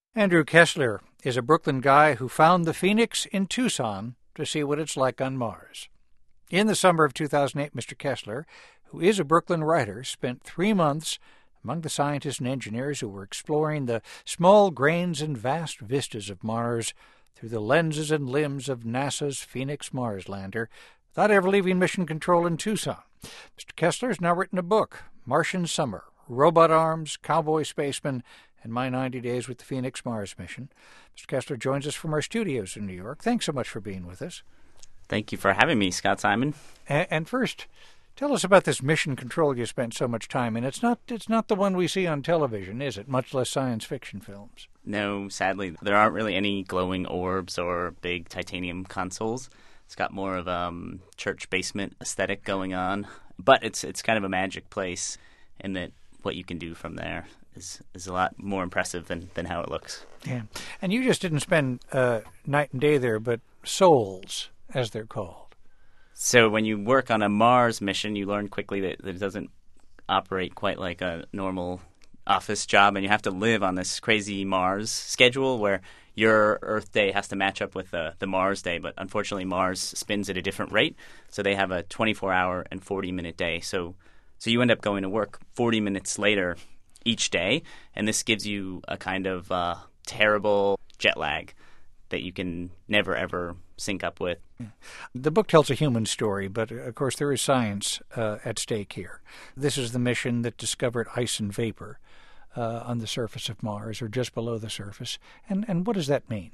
Andrew Kessler is a Brooklyn guy who found the Phoenix in Tucson to see what it's like on Mars. In the summer of 2008, Mr. Kessler, who is a Brooklyn writer, spent 3 months among the scientists and engineers who were exploring the small grains and vast vistas of Mars through the lenses and limbs of NASA's Phoenix Mars lander, without ever leaving Mission Control in Tucson. Mr. Kessler has now written a book, Martian Summer, Robot Arms, Cowboy Spaceman, and My 90 Days with the Phoenix Mars Mission. Mr. Kessler joins us from our studios in New York. Thanks so much for being with us. Thank you for having me, Scott Simon. And first, tell us about this Mission Control you spent so much time in. It's not the one we see on television, is it? Much less science fiction films. No, sadly, there aren't really any glowing orbs or big titanium consoles. It's got more of a church basement aesthetic going on. But it's kind of a magic place in that what you can do from there is a lot more impressive than how it looks. Yeah. And you just didn't spend night and day there, but souls, as they're called. So when you work on a Mars mission, you learn quickly that it doesn't operate quite like a normal office job, and you have to live on this crazy Mars schedule where your Earth day has to match up with the Mars day. But unfortunately, Mars spins at a different rate, so they have a 24-hour and 40-minute day. So you end up going to work 40 minutes later each day, and this gives you a kind of terrible jet lag that you can never, ever sync up with. The book tells a human story, but of course there is science at stake here. This is the mission that discovered ice and vapor on the surface of Mars, or just below the surface. And what does that mean?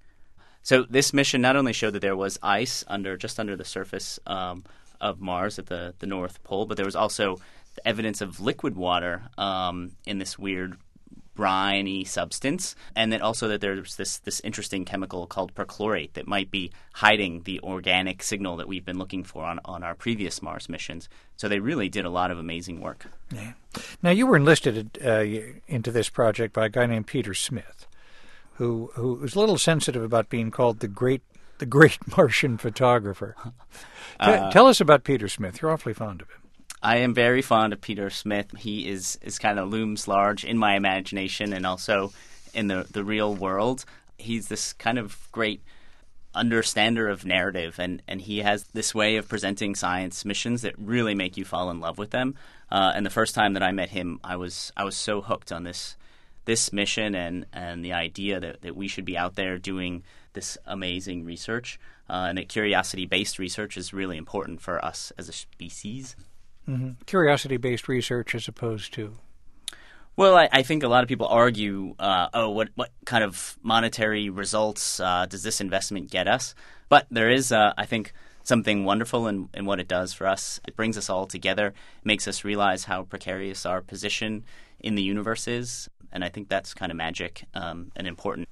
So this mission not only showed that there was ice just under the surface of Mars at the North Pole, but there was also evidence of liquid water in this weird briny substance, and then also that there's this interesting chemical called perchlorate that might be hiding the organic signal that we've been looking for on our previous Mars missions. So they really did a lot of amazing work. Yeah. Now, you were enlisted into this project by a guy named Peter Smith, who was a little sensitive about being called the great Martian photographer. Tell us about Peter Smith. You're awfully fond of him. I am very fond of Peter Smith. He is kind of looms large in my imagination and also in the real world. He's this kind of great understander of narrative, and he has this way of presenting science missions that really make you fall in love with them. And the first time that I met him, I was so hooked on this mission and the idea that we should be out there doing this amazing research, and that curiosity-based research is really important for us as a species. Mm-hmm. Curiosity-based research as opposed to? Well, I think a lot of people argue, what kind of monetary results does this investment get us? But there is, I think, something wonderful in what it does for us. It brings us all together, it makes us realize how precarious our position in the universe is, and I think that's kind of magic and important.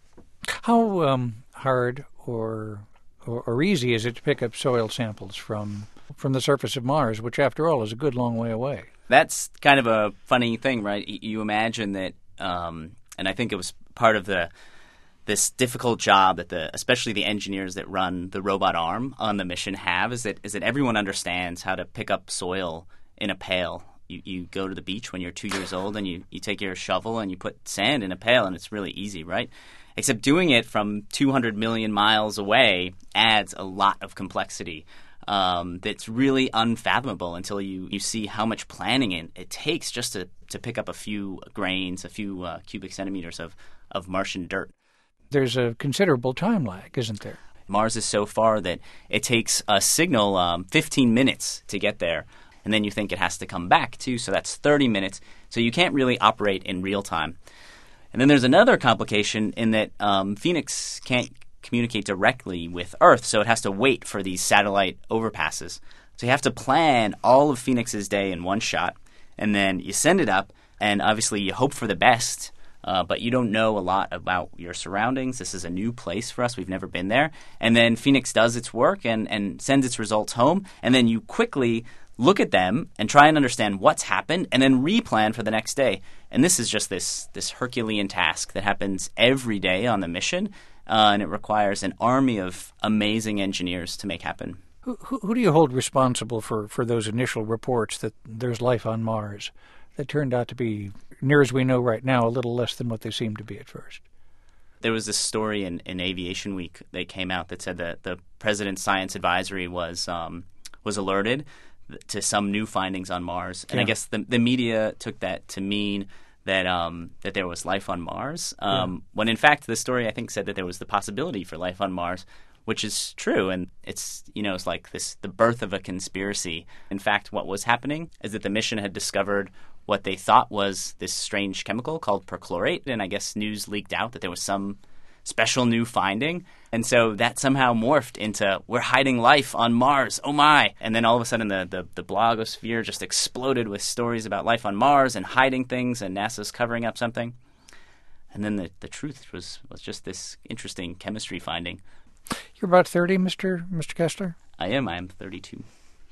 How hard or easy is it to pick up soil samples from the surface of Mars, which, after all, is a good long way away? That's kind of a funny thing, right? You imagine that, and I think it was part of this difficult job that especially the engineers that run the robot arm on the mission have, is that everyone understands how to pick up soil in a pail. You go to the beach when you're 2 years old, and you take your shovel and you put sand in a pail, and it's really easy, right? Except doing it from 200 million miles away adds a lot of complexity. That's really unfathomable until you see how much planning it takes just to pick up a few grains, a few cubic centimeters of Martian dirt. There's a considerable time lag, isn't there? Mars is so far that it takes a signal 15 minutes to get there, and then you think it has to come back too, so that's 30 minutes. So you can't really operate in real time. And then there's another complication in that Phoenix can't communicate directly with Earth, so it has to wait for these satellite overpasses. So you have to plan all of Phoenix's day in one shot, and then you send it up, and obviously you hope for the best, but you don't know a lot about your surroundings. This is a new place for us. We've never been there. And then Phoenix does its work and sends its results home, and then you quickly look at them and try and understand what's happened and then replan for the next day. And this is just this Herculean task that happens every day on the mission, and it requires an army of amazing engineers to make happen. Who do you hold responsible for those initial reports that there's life on Mars that turned out to be, near as we know right now, a little less than what they seemed to be at first? There was this story in Aviation Week that came out that said that the President's Science Advisory was alerted to some new findings on Mars. And I guess the media took that to mean that that there was life on Mars, when in fact the story, I think, said that there was the possibility for life on Mars, which is true. And it's, it's like the birth of a conspiracy. In fact, what was happening is that the mission had discovered what they thought was this strange chemical called perchlorate, and I guess news leaked out that there was some special new finding, and so that somehow morphed into, we're hiding life on Mars, oh my! And then all of a sudden the blogosphere just exploded with stories about life on Mars and hiding things, and NASA's covering up something. And then the truth was just this interesting chemistry finding. You're about 30, Mr. Kessler? I am 32.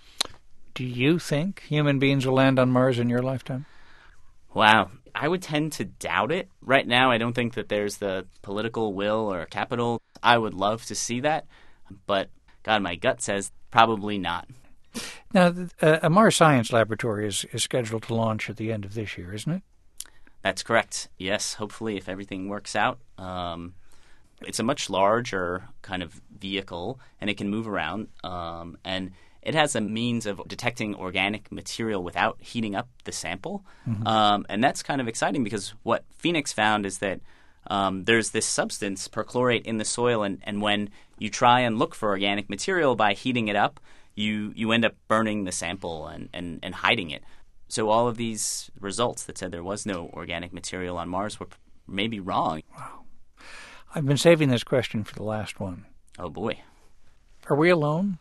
Do you think human beings will land on Mars in your lifetime? Wow. I would tend to doubt it. Right now, I don't think that there's the political will or capital. I would love to see that, but God, my gut says probably not. Now, a Mars Science Laboratory is scheduled to launch at the end of this year, isn't it? That's correct. Yes, hopefully, if everything works out. It's a much larger kind of vehicle, and it can move around, and it has a means of detecting organic material without heating up the sample. Mm-hmm. And that's kind of exciting because what Phoenix found is that there's this substance, perchlorate, in the soil, and when you try and look for organic material by heating it up, you end up burning the sample and hiding it. So all of these results that said there was no organic material on Mars were maybe wrong. Wow. I've been saving this question for the last one. Oh, boy. Are we alone?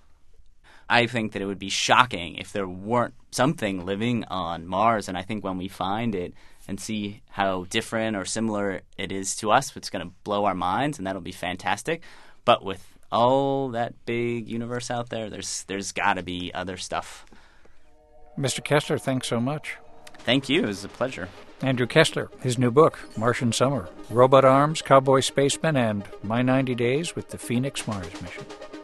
I think that it would be shocking if there weren't something living on Mars, and I think when we find it and see how different or similar it is to us, it's going to blow our minds, and that'll be fantastic. But with all that big universe out there, there's got to be other stuff. Mr. Kessler, thanks so much. Thank you. It was a pleasure. Andrew Kessler, his new book, Martian Summer, Robot Arms, Cowboy Spacemen, and My 90 Days with the Phoenix Mars Mission.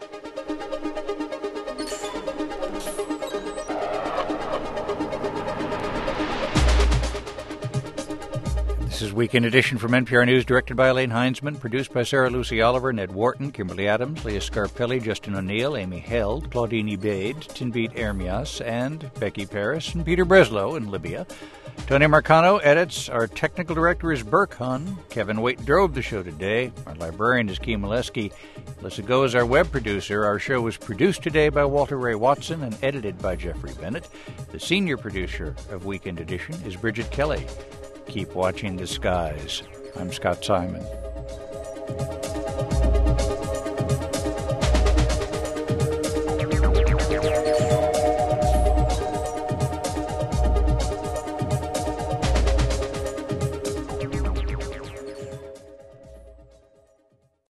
This is Weekend Edition from NPR News, directed by Elaine Heinzman, produced by Sarah Lucy Oliver, Ned Wharton, Kimberly Adams, Leah Scarpelli, Justin O'Neill, Amy Held, Claudine Ebaid, Tinbete Ermias, and Becky Paris, and Peter Breslow in Libya. Tony Marcano edits. Our technical director is Burke Hun. Kevin Waite drove the show today. Our librarian is Kee Molesky. Alyssa Go is our web producer. Our show was produced today by Walter Ray Watson and edited by Jeffrey Bennett. The senior producer of Weekend Edition is Bridget Kelly. Keep watching the skies. I'm Scott Simon.